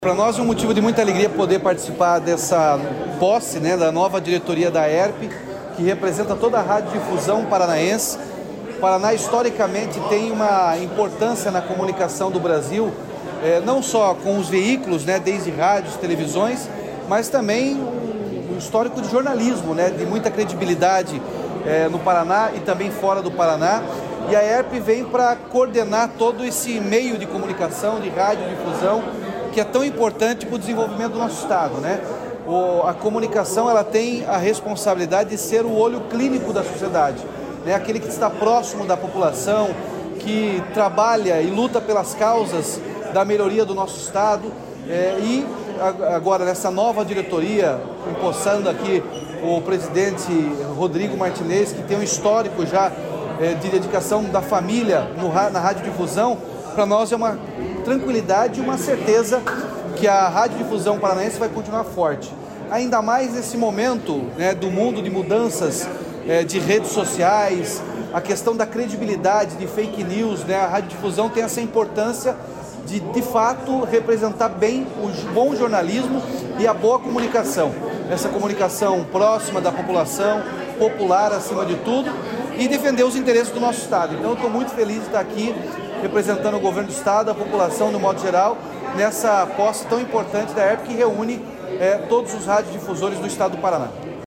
Para nós é um motivo de muita alegria poder participar dessa posse, da nova diretoria da ERP, que representa toda a radiodifusão paranaense. O Paraná historicamente tem uma importância na comunicação do Brasil, não só com os veículos, desde rádios, televisões, mas também um histórico de jornalismo, de muita credibilidade no Paraná e também fora do Paraná. E a ERP vem para coordenar todo esse meio de comunicação, de radiodifusão, que é tão importante para o desenvolvimento do nosso estado, A comunicação, ela tem a responsabilidade de ser o olho clínico da sociedade, Aquele que está próximo da população, que trabalha e luta pelas causas da melhoria do nosso estado. E agora nessa nova diretoria, empossando aqui o presidente Rodrigo Martinez, que tem um histórico já de dedicação da família na radiodifusão, para nós é uma tranquilidade e uma certeza que a radiodifusão paranaense vai continuar forte. Ainda mais nesse momento do mundo de mudanças de redes sociais, a questão da credibilidade de fake news, a radiodifusão tem essa importância de fato representar bem o bom jornalismo e a boa comunicação. Essa comunicação próxima da população, popular acima de tudo, e defender os interesses do nosso estado. Então eu estou muito feliz de estar aqui representando o governo do estado, a população no modo geral, nessa posse tão importante da ERP que reúne todos os radiodifusores do estado do Paraná.